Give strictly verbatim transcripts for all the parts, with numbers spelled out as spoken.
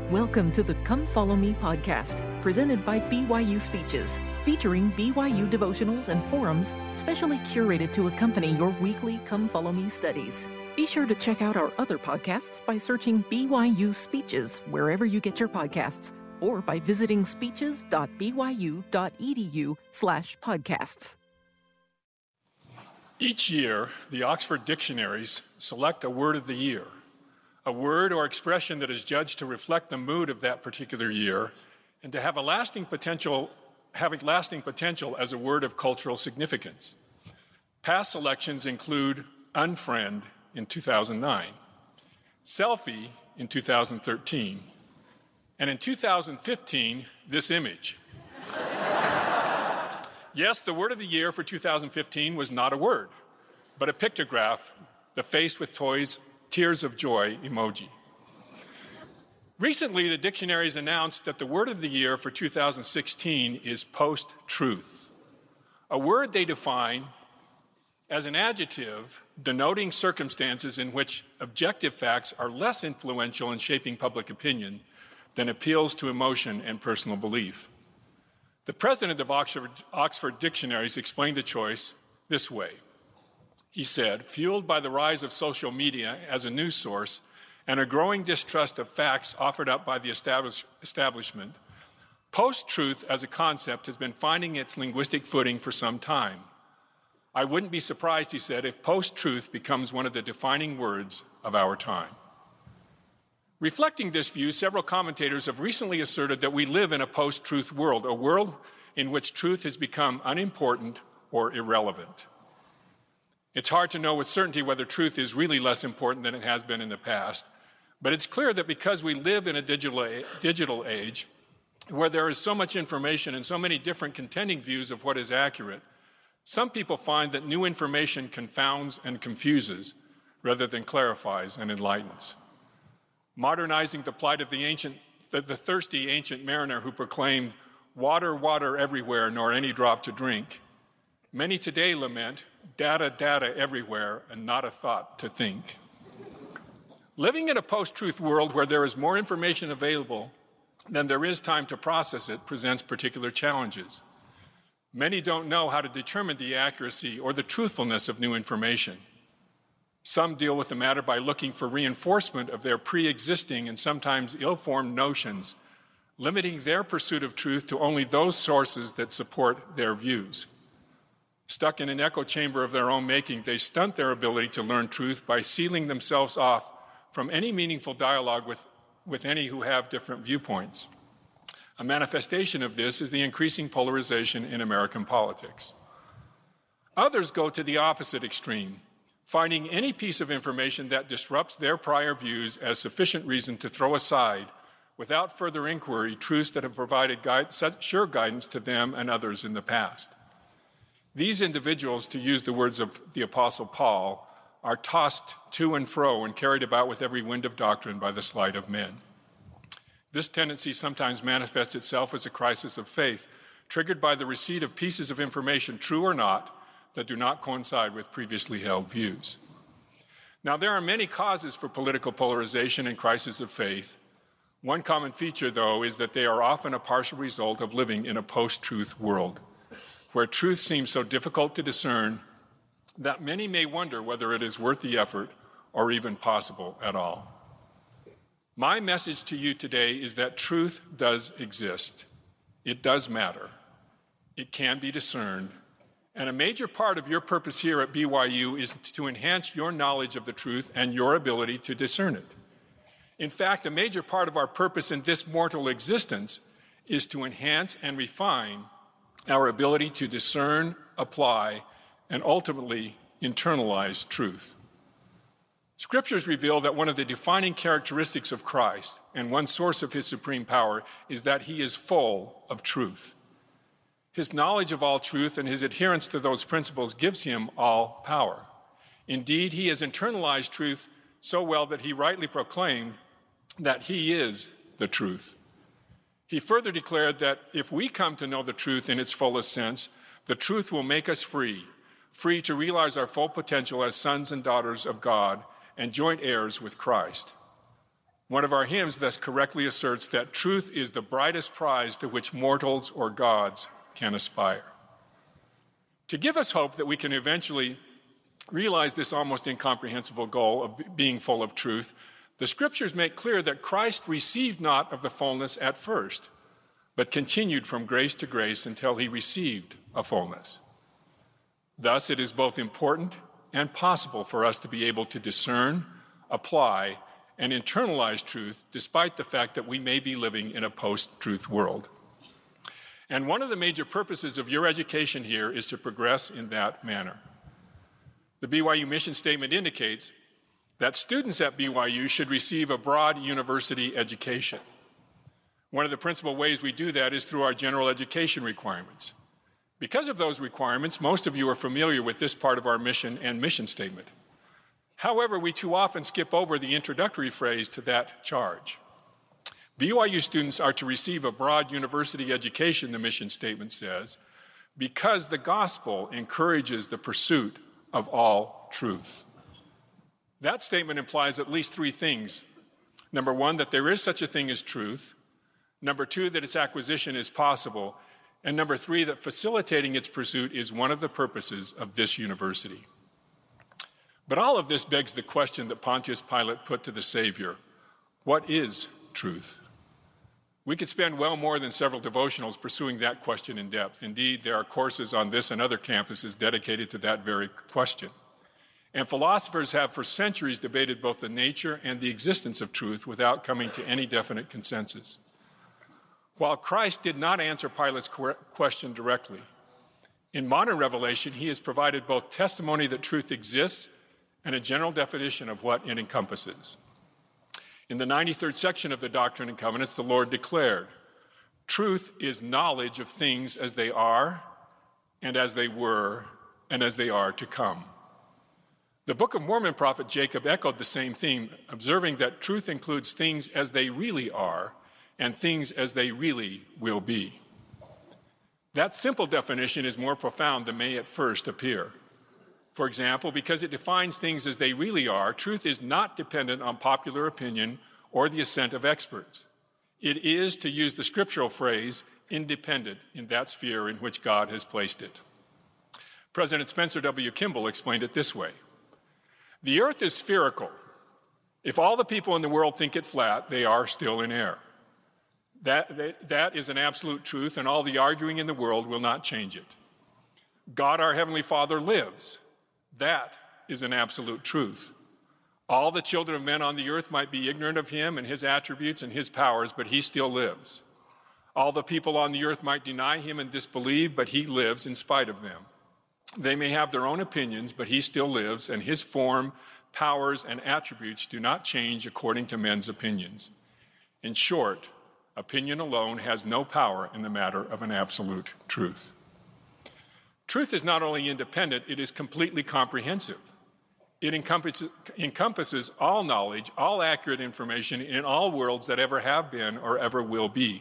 Welcome to the Come Follow Me podcast, presented by B Y U Speeches, featuring B Y U devotionals and forums specially curated to accompany your weekly Come Follow Me studies. Be sure to check out our other podcasts by searching B Y U Speeches wherever you get your podcasts, or by visiting speeches.byu.edu slash podcasts. Each year, the Oxford dictionaries select a word of the year, a word or expression that is judged to reflect the mood of that particular year and to have a lasting potential, having lasting potential as a word of cultural significance. Past selections include unfriend in two thousand nine, selfie in two thousand thirteen, and in two thousand fifteen, this image. Yes, the word of the year for two thousand fifteen was not a word, but a pictograph, the face with toys, tears of joy emoji. Recently, the dictionaries announced that the word of the year for two thousand sixteen is post-truth, a word they define as an adjective denoting circumstances in which objective facts are less influential in shaping public opinion than appeals to emotion and personal belief. The president of Oxford, Oxford Dictionaries explained the choice this way. He said, fueled by the rise of social media as a news source and a growing distrust of facts offered up by the establish- establishment, post-truth as a concept has been finding its linguistic footing for some time. I wouldn't be surprised, he said, if post-truth becomes one of the defining words of our time. Reflecting this view, several commentators have recently asserted that we live in a post-truth world, a world in which truth has become unimportant or irrelevant. It's hard to know with certainty whether truth is really less important than it has been in the past, but it's clear that because we live in a digital, digital age where there is so much information and so many different contending views of what is accurate, some people find that new information confounds and confuses rather than clarifies and enlightens. Modernizing the plight of the ancient, the, the thirsty ancient mariner who proclaimed, "Water, water everywhere, nor any drop to drink," many today lament, "Data, data everywhere, and not a thought to think." Living in a post-truth world where there is more information available than there is time to process it presents particular challenges. Many don't know how to determine the accuracy or the truthfulness of new information. Some deal with the matter by looking for reinforcement of their pre-existing and sometimes ill-formed notions, limiting their pursuit of truth to only those sources that support their views. Stuck in an echo chamber of their own making, they stunt their ability to learn truth by sealing themselves off from any meaningful dialogue with, with any who have different viewpoints. A manifestation of this is the increasing polarization in American politics. Others go to the opposite extreme, finding any piece of information that disrupts their prior views as sufficient reason to throw aside, without further inquiry, truths that have provided guide, sure guidance to them and others in the past. These individuals, to use the words of the Apostle Paul, are tossed to and fro and carried about with every wind of doctrine by the sleight of men. This tendency sometimes manifests itself as a crisis of faith, triggered by the receipt of pieces of information, true or not, that do not coincide with previously held views. Now, there are many causes for political polarization and crisis of faith. One common feature, though, is that they are often a partial result of living in a post-truth world, where truth seems so difficult to discern that many may wonder whether it is worth the effort or even possible at all. My message to you today is that truth does exist. It does matter. It can be discerned. And a major part of your purpose here at B Y U is to enhance your knowledge of the truth and your ability to discern it. In fact, a major part of our purpose in this mortal existence is to enhance and refine our ability to discern, apply, and ultimately internalize truth. Scriptures reveal that one of the defining characteristics of Christ and one source of his supreme power is that he is full of truth. His knowledge of all truth and his adherence to those principles gives him all power. Indeed, he has internalized truth so well that he rightly proclaimed that he is the truth. He further declared that if we come to know the truth in its fullest sense, the truth will make us free, free to realize our full potential as sons and daughters of God and joint heirs with Christ. One of our hymns thus correctly asserts that truth is the brightest prize to which mortals or gods can aspire. To give us hope that we can eventually realize this almost incomprehensible goal of being full of truth, the scriptures make clear that Christ received not of the fullness at first, but continued from grace to grace until he received a fullness. Thus, it is both important and possible for us to be able to discern, apply, and internalize truth despite the fact that we may be living in a post-truth world. And one of the major purposes of your education here is to progress in that manner. The B Y U mission statement indicates that students at B Y U should receive a broad university education. One of the principal ways we do that is through our general education requirements. Because of those requirements, most of you are familiar with this part of our mission and mission statement. However, we too often skip over the introductory phrase to that charge. B Y U students are to receive a broad university education, the mission statement says, because the gospel encourages the pursuit of all truth. That statement implies at least three things. Number one, that there is such a thing as truth. Number two, that its acquisition is possible. And number three, that facilitating its pursuit is one of the purposes of this university. But all of this begs the question that Pontius Pilate put to the Savior: what is truth? We could spend well more than several devotionals pursuing that question in depth. Indeed, there are courses on this and other campuses dedicated to that very question. And philosophers have for centuries debated both the nature and the existence of truth without coming to any definite consensus. While Christ did not answer Pilate's question directly, in modern revelation, he has provided both testimony that truth exists and a general definition of what it encompasses. In the ninety-third section of the Doctrine and Covenants, the Lord declared, "Truth is knowledge of things as they are, and as they were, and as they are to come." The Book of Mormon prophet Jacob echoed the same theme, observing that truth includes things as they really are, and things as they really will be. That simple definition is more profound than may at first appear. For example, because it defines things as they really are, truth is not dependent on popular opinion or the assent of experts. It is, to use the scriptural phrase, independent in that sphere in which God has placed it. President Spencer W. Kimball explained it this way: the earth is spherical. If all the people in the world think it flat, they are still in error. That, that, that is an absolute truth, and all the arguing in the world will not change it. God, our Heavenly Father, lives. That is an absolute truth. All the children of men on the earth might be ignorant of him and his attributes and his powers, but he still lives. All the people on the earth might deny him and disbelieve, but he lives in spite of them. They may have their own opinions, but he still lives, and his form, powers, and attributes do not change according to men's opinions. In short, opinion alone has no power in the matter of an absolute truth. Truth is not only independent, it is completely comprehensive. It encompasses, encompasses all knowledge, all accurate information in all worlds that ever have been or ever will be.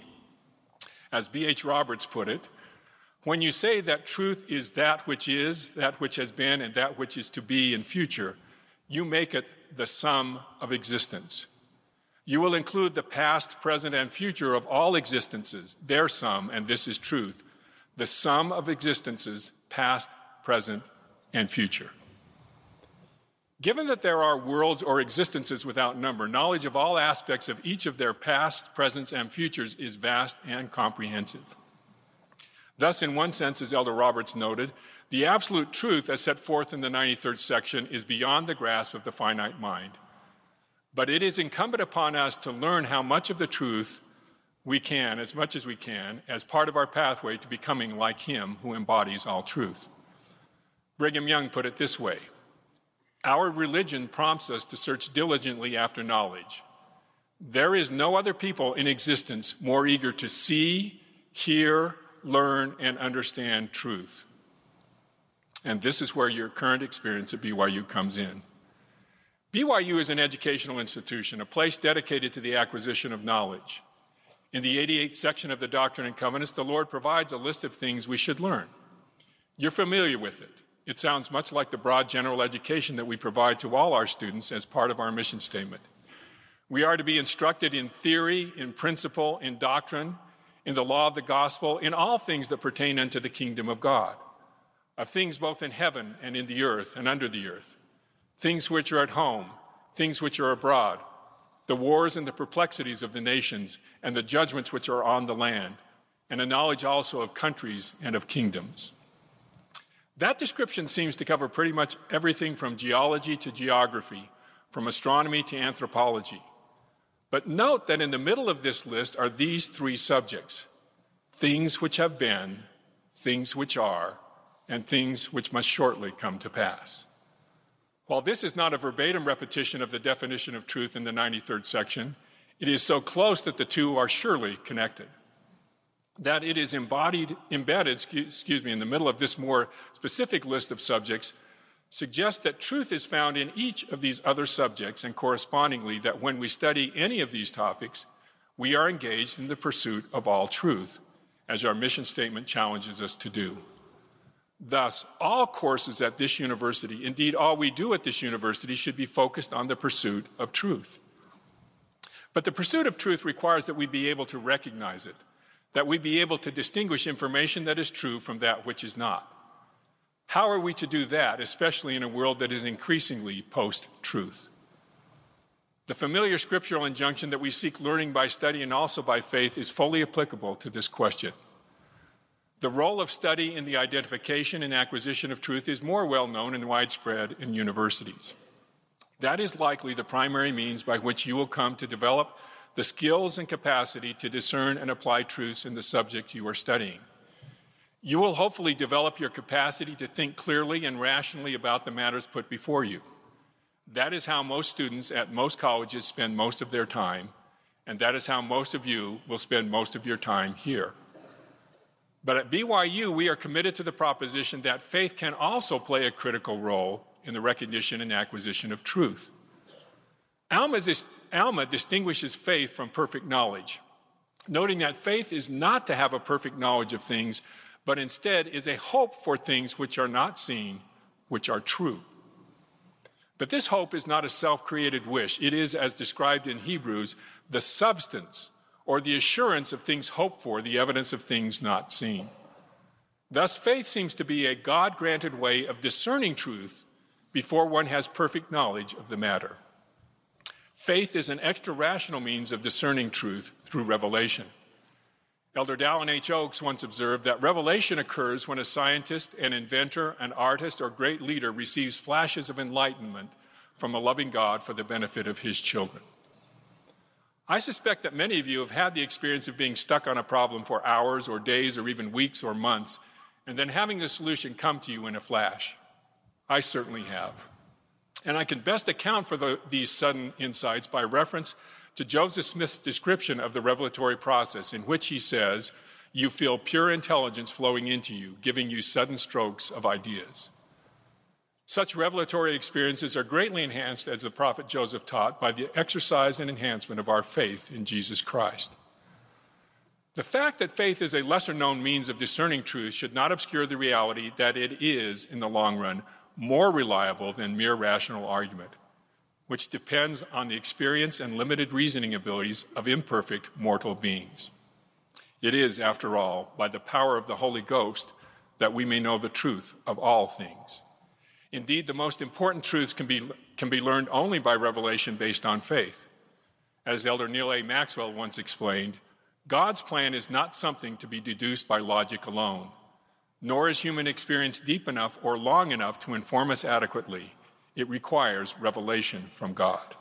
As B H Roberts put it, when you say that truth is that which is, that which has been, and that which is to be in future, you make it the sum of existence. You will include the past, present, and future of all existences, their sum, and this is truth, the sum of existences, past, present, and future. Given that there are worlds or existences without number, knowledge of all aspects of each of their past, presents, and futures is vast and comprehensive. Thus, in one sense, as Elder Roberts noted, the absolute truth as set forth in the ninety-third section is beyond the grasp of the finite mind. But it is incumbent upon us to learn how much of the truth we can, as much as we can, as part of our pathway to becoming like him who embodies all truth. Brigham Young put it this way: our religion prompts us to search diligently after knowledge. There is no other people in existence more eager to see, hear, learn, and understand truth. And this is where your current experience at B Y U comes in. B Y U is an educational institution, a place dedicated to the acquisition of knowledge. In the eighty-eighth section of the Doctrine and Covenants, the Lord provides a list of things we should learn. You're familiar with it. It sounds much like the broad general education that we provide to all our students as part of our mission statement. We are to be instructed in theory, in principle, in doctrine, in the law of the gospel, in all things that pertain unto the kingdom of God, of things both in heaven and in the earth and under the earth, things which are at home, things which are abroad, the wars and the perplexities of the nations, and the judgments which are on the land, and a knowledge also of countries and of kingdoms. That description seems to cover pretty much everything from geology to geography, from astronomy to anthropology. But note that in the middle of this list are these three subjects: things which have been, things which are, and things which must shortly come to pass. While this is not a verbatim repetition of the definition of truth in the ninety-third section, it is so close that the two are surely connected. That it is embodied, embedded, excuse me, in the middle of this more specific list of subjects suggests that truth is found in each of these other subjects, and correspondingly that when we study any of these topics, we are engaged in the pursuit of all truth, as our mission statement challenges us to do. Thus, all courses at this university, indeed all we do at this university, should be focused on the pursuit of truth. But the pursuit of truth requires that we be able to recognize it, that we be able to distinguish information that is true from that which is not. How are we to do that, especially in a world that is increasingly post-truth? The familiar scriptural injunction that we seek learning by study and also by faith is fully applicable to this question. The role of study in the identification and acquisition of truth is more well known and widespread in universities. That is likely the primary means by which you will come to develop the skills and capacity to discern and apply truths in the subject you are studying. You will hopefully develop your capacity to think clearly and rationally about the matters put before you. That is how most students at most colleges spend most of their time, and that is how most of you will spend most of your time here. But at B Y U, we are committed to the proposition that faith can also play a critical role in the recognition and acquisition of truth. Alma, is, Alma distinguishes faith from perfect knowledge, noting that faith is not to have a perfect knowledge of things, but instead is a hope for things which are not seen, which are true. But this hope is not a self-created wish. It is, as described in Hebrews, the substance or the assurance of things hoped for, the evidence of things not seen. Thus, faith seems to be a God-granted way of discerning truth before one has perfect knowledge of the matter. Faith is an extra-rational means of discerning truth through revelation. Elder Dallin H. Oaks once observed that revelation occurs when a scientist, an inventor, an artist, or great leader receives flashes of enlightenment from a loving God for the benefit of his children. I suspect that many of you have had the experience of being stuck on a problem for hours or days or even weeks or months, and then having the solution come to you in a flash. I certainly have. And I can best account for the, these sudden insights by reference to Joseph Smith's description of the revelatory process, in which he says, "You feel pure intelligence flowing into you, giving you sudden strokes of ideas." Such revelatory experiences are greatly enhanced, as the prophet Joseph taught, by the exercise and enhancement of our faith in Jesus Christ. The fact that faith is a lesser-known means of discerning truth should not obscure the reality that it is, in the long run, more reliable than mere rational argument, which depends on the experience and limited reasoning abilities of imperfect mortal beings. It is, after all, by the power of the Holy Ghost that we may know the truth of all things. Indeed, the most important truths can be, can be learned only by revelation based on faith. As Elder Neal A. Maxwell once explained, God's plan is not something to be deduced by logic alone, nor is human experience deep enough or long enough to inform us adequately. It requires revelation from God.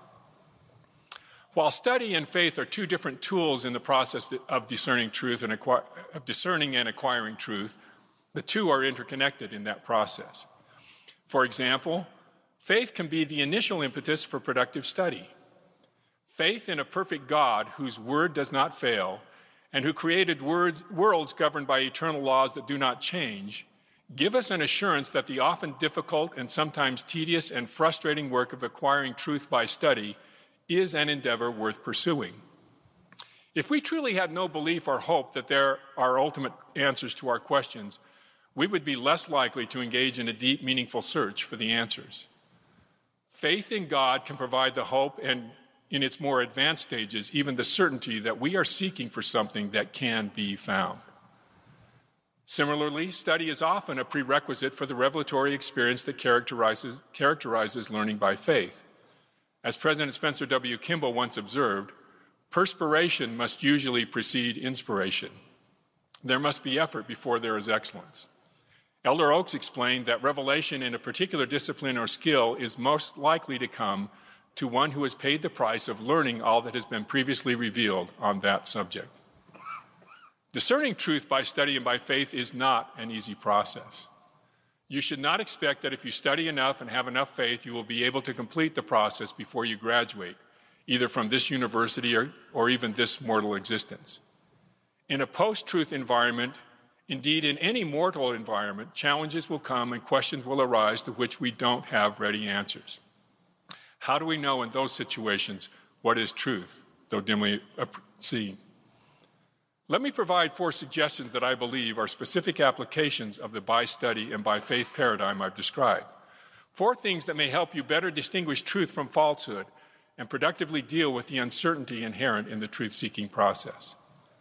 While study and faith are two different tools in the process of discerning truth and acquire, of discerning and acquiring truth, the two are interconnected in that process. For example, faith can be the initial impetus for productive study. Faith in a perfect God whose word does not fail and who created words, worlds governed by eternal laws that do not change give us an assurance that the often difficult and sometimes tedious and frustrating work of acquiring truth by study is an endeavor worth pursuing. If we truly had no belief or hope that there are ultimate answers to our questions, we would be less likely to engage in a deep, meaningful search for the answers. Faith in God can provide the hope and in its more advanced stages, even the certainty that we are seeking for something that can be found. Similarly, study is often a prerequisite for the revelatory experience that characterizes, characterizes learning by faith. As President Spencer W. Kimball once observed, perspiration must usually precede inspiration. There must be effort before there is excellence. Elder Oaks explained that revelation in a particular discipline or skill is most likely to come to one who has paid the price of learning all that has been previously revealed on that subject. Discerning truth by study and by faith is not an easy process. You should not expect that if you study enough and have enough faith, you will be able to complete the process before you graduate, either from this university or, or even this mortal existence. In a post-truth environment, indeed in any mortal environment, challenges will come and questions will arise to which we don't have ready answers. How do we know in those situations what is truth, though dimly seen? Let me provide four suggestions that I believe are specific applications of the by study and by faith paradigm I've described. Four things that may help you better distinguish truth from falsehood and productively deal with the uncertainty inherent in the truth-seeking process.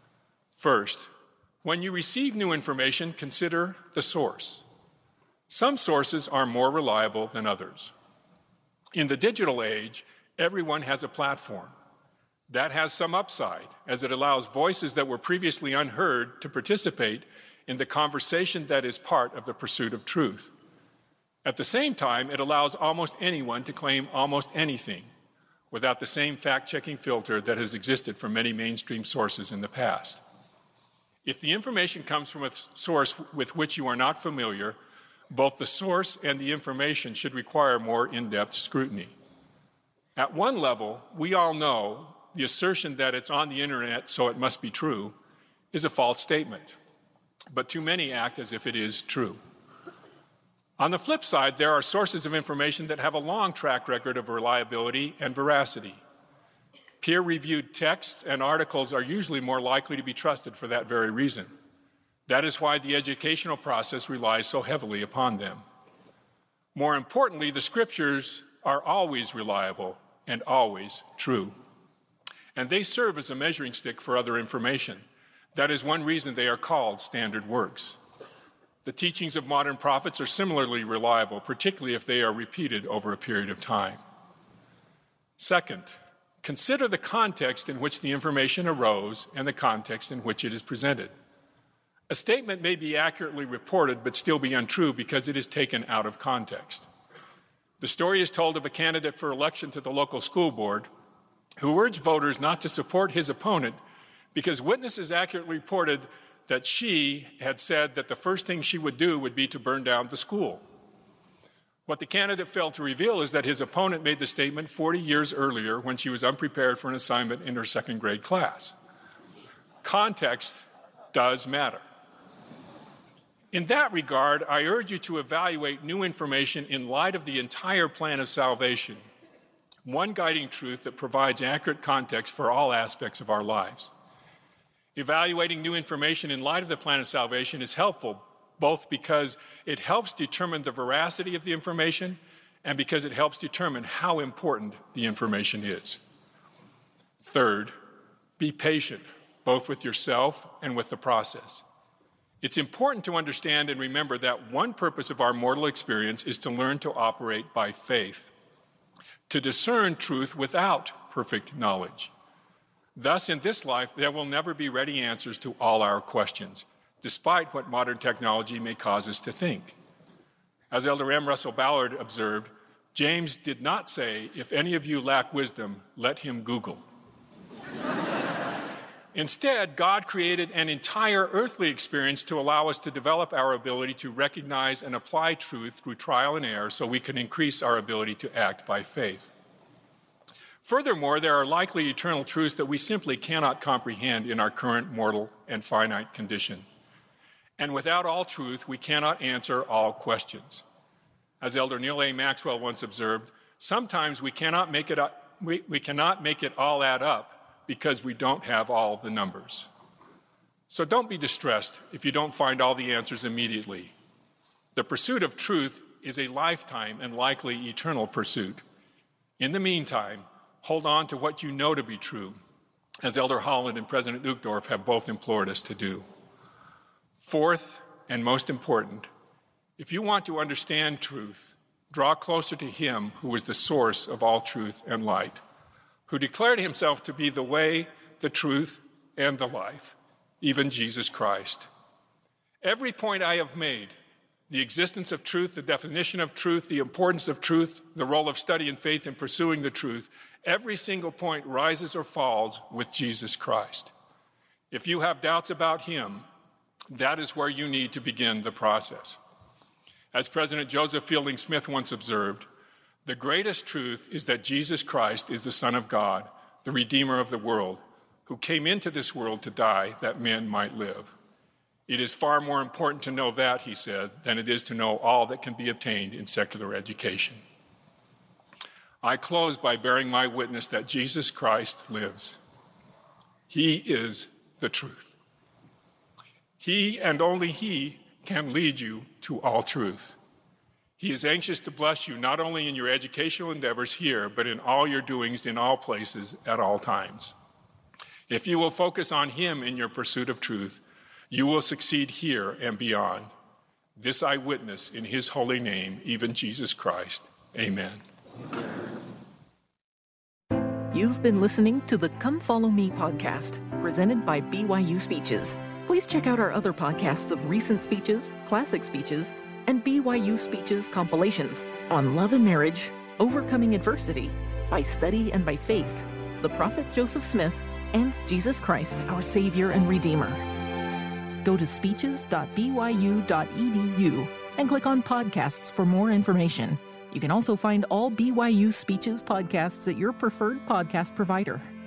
First, when you receive new information, consider the source. Some sources are more reliable than others. In the digital age, everyone has a platform. That has some upside, as it allows voices that were previously unheard to participate in the conversation that is part of the pursuit of truth. At the same time, it allows almost anyone to claim almost anything without the same fact-checking filter that has existed from many mainstream sources in the past. If the information comes from a source with which you are not familiar, both the source and the information should require more in-depth scrutiny. At one level, we all know the assertion that it's on the internet, so it must be true, is a false statement. But too many act as if it is true. On the flip side, there are sources of information that have a long track record of reliability and veracity. Peer-reviewed texts and articles are usually more likely to be trusted for that very reason. That is why the educational process relies so heavily upon them. More importantly, the scriptures are always reliable and always true. And they serve as a measuring stick for other information. That is one reason they are called standard works. The teachings of modern prophets are similarly reliable, particularly if they are repeated over a period of time. Second, consider the context in which the information arose and the context in which it is presented. A statement may be accurately reported but still be untrue because it is taken out of context. The story is told of a candidate for election to the local school board who urged voters not to support his opponent because witnesses accurately reported that she had said that the first thing she would do would be to burn down the school. What the candidate failed to reveal is that his opponent made the statement forty years earlier when she was unprepared for an assignment in her second grade class. Context does matter. In that regard, I urge you to evaluate new information in light of the entire plan of salvation, one guiding truth that provides accurate context for all aspects of our lives. Evaluating new information in light of the plan of salvation is helpful, both because it helps determine the veracity of the information and because it helps determine how important the information is. Third, be patient, both with yourself and with the process. It's important to understand and remember that one purpose of our mortal experience is to learn to operate by faith, to discern truth without perfect knowledge. Thus, in this life, there will never be ready answers to all our questions, despite what modern technology may cause us to think. As Elder M. Russell Ballard observed, James did not say, "If any of you lack wisdom, let him Google." Instead, God created an entire earthly experience to allow us to develop our ability to recognize and apply truth through trial and error so we can increase our ability to act by faith. Furthermore, there are likely eternal truths that we simply cannot comprehend in our current mortal and finite condition. And without all truth, we cannot answer all questions. As Elder Neal A. Maxwell once observed, sometimes we cannot make it, up, we, we cannot make it all add up because we don't have all the numbers. So don't be distressed if you don't find all the answers immediately. The pursuit of truth is a lifetime and likely eternal pursuit. In the meantime, Hold on to what you know to be true, as Elder Holland and President Uchtdorf have both implored us to do. Fourth, and most important, if you want to understand truth, draw closer to him who is the source of all truth and light, who declared himself to be the way, the truth, and the life, even Jesus Christ. Every point I have made, the existence of truth, the definition of truth, the importance of truth, the role of study and faith in pursuing the truth, every single point rises or falls with Jesus Christ. If you have doubts about him, that is where you need to begin the process. As President Joseph Fielding Smith once observed, the greatest truth is that Jesus Christ is the Son of God, the Redeemer of the world, who came into this world to die that men might live. It is far more important to know that, he said, than it is to know all that can be obtained in secular education. I close by bearing my witness that Jesus Christ lives. He is the truth. He and only he can lead you to all truth. He is anxious to bless you not only in your educational endeavors here, but in all your doings in all places at all times. If you will focus on him in your pursuit of truth, you will succeed here and beyond. This I witness in his holy name, even Jesus Christ. Amen. You've been listening to the Come Follow Me podcast, presented by B Y U Speeches. Please check out our other podcasts of recent speeches, classic speeches, and B Y U Speeches compilations on love and marriage, overcoming adversity, by study and by faith, the prophet Joseph Smith, and Jesus Christ, our Savior and Redeemer. Go to speeches dot b y u dot e d u and click on podcasts for more information. You can also find all B Y U Speeches podcasts at your preferred podcast provider.